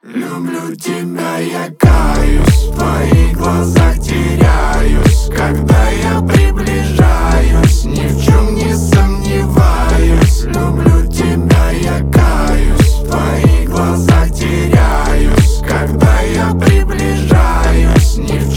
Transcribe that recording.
Люблю тебя, я каюсь, в твоих глазах теряюсь. Когда я приближаюсь, ни в чем не сомневаюсь. Люблю тебя, я каюсь, в твоих глазах теряюсь. Когда я приближаюсь, ни в